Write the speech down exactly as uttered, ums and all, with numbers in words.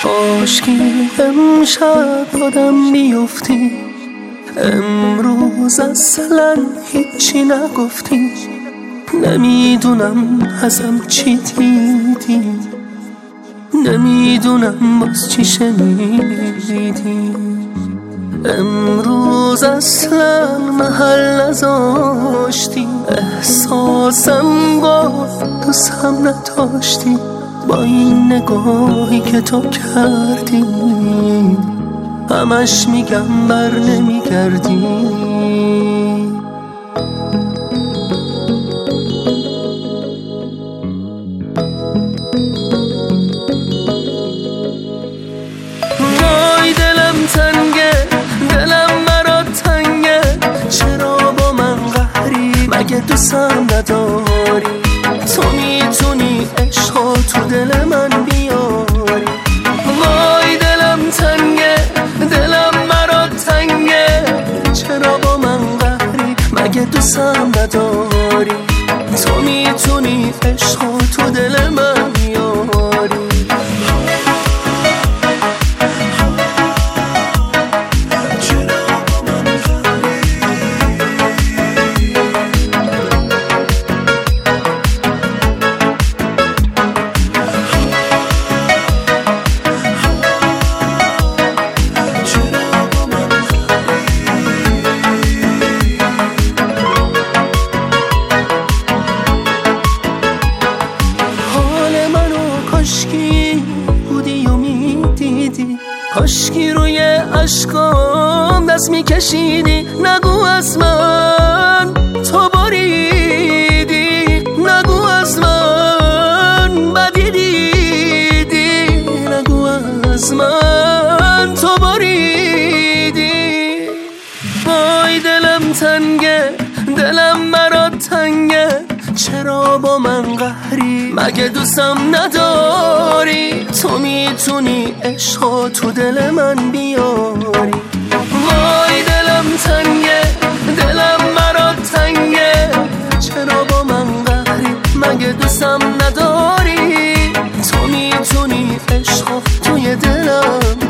کاشکی امشب آدم بیفتی، امروز اصلا هیچی نگفتی. نمیدونم ازم چی دیدی، نمیدونم باز چی شنیدی. امروز اصلا محل نذاشتی، احساسم گفت دوستم نداشتی. با این نگاهی که تو کردی همش میگم بر نمیگردی. وای دلم تنگه، دلم برات تنگه، چرا با من قهری؟ مگه دوستم نداری؟ تو میتونی عشقا تو دل من بیاری. وای دلم تنگه، دلم برات تنگه، چرا با من قهری؟ مگه دوستم نداری؟ تو میتونی عشقا تو دل من بیاری. کاشکی بودی و میدیدی، کاشکی روی عشقام دست میکشیدی. نگو از من تو بریدی، نگو از من بدی دیدی، نگو از من تو بریدی. وای دلم تنگه، دلم برات تنگه، چرا با من قهری؟ مگه دوستم نداری؟ تو میتونی عشقا تو دل من بیاری. وای دلم تنگه، دلم برات تنگه، چرا با من قهری؟ مگه دوستم نداری؟ تو میتونی عشقا توی دلم